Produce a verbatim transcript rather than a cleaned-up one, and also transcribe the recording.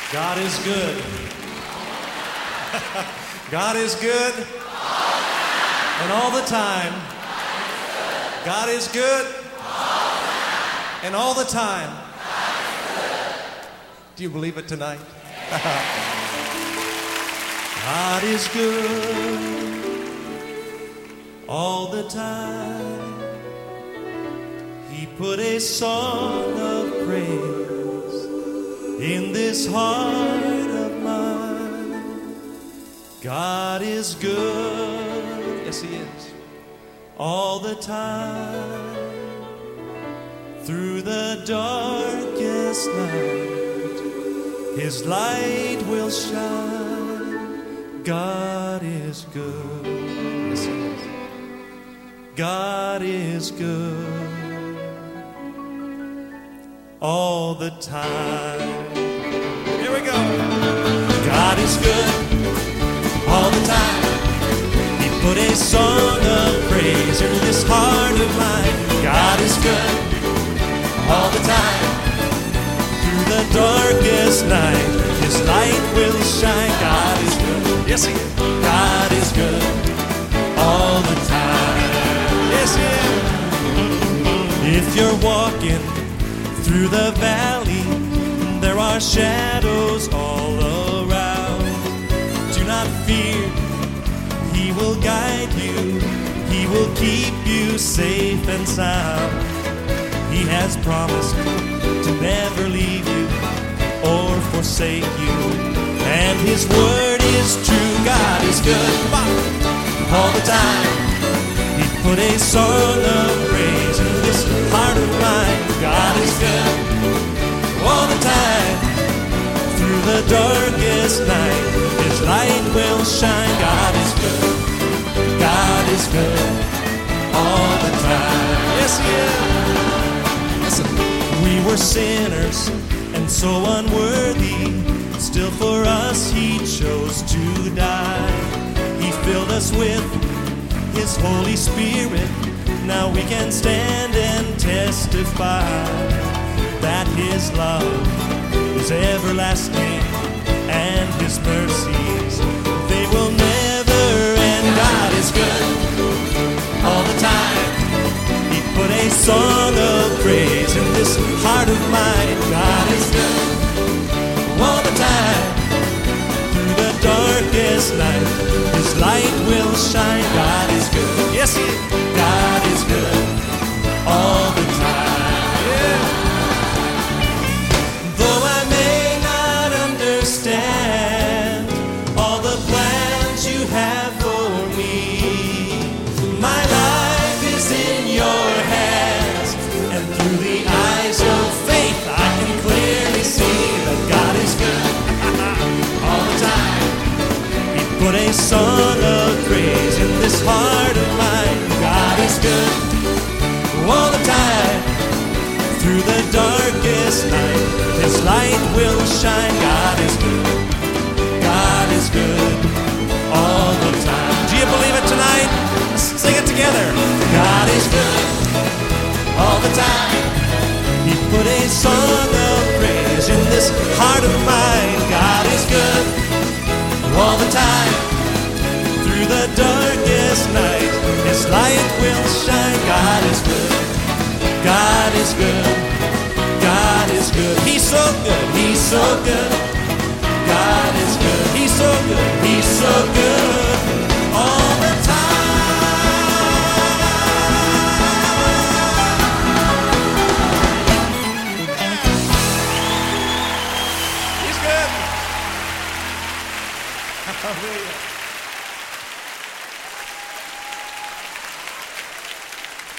God is good. God is good. And all the time. God is good. And all the time. Do you believe it tonight? God is good all the time. He put a song of praise in this heart of mine. God is good, yes He is, all the time. Through the darkest night, His light will shine. God is good, yes He is. God is good all the time. Here we go. God is good all the time. He put a song of praise in this heart of mine. God is good all the time. Through the darkest night, His light will shine. God is good. Yes, He is. God is good all the time. Yes, He is. If you're walking through the valley, there are shadows all around. Do not fear, He will guide you. He will keep you safe and sound. He has promised to never leave you or forsake you. And His word is true. God is good all the time. He put a song of praise in this heart of mine. God is good all the time. Through the darkest night, His light will shine. God is good. God is good all the time. Yes, He is. Listen, we were sinners and so unworthy. Still for us He chose to die. He filled us with His Holy Spirit. Now we can stand and testify that His love is everlasting and His mercies, they will never end. God is good all the time. He put a song of praise in this heart of mine. God is good all the time. Through the darkest night, His light will shine. God is good. Yes, He is. God is good all the time. Yeah. Though I may not understand all the plans You have for me, my life is in Your hands, and through the eyes of faith I can clearly see that God is good all the time. He put a song of praise in this heart of mine. God is good all the time. Through the darkest night, His light will shine. God is good. God is good all the time. Do you believe it tonight? Let's sing it together. God is good all the time. He put a song of praise in this heart of mine. God is good all the time. Through the darkest night, His light will shine. God is good. God is good. God is good. He's so good. He's so good. God is good. He's so good. He's so good all the time. He's good. Hallelujah.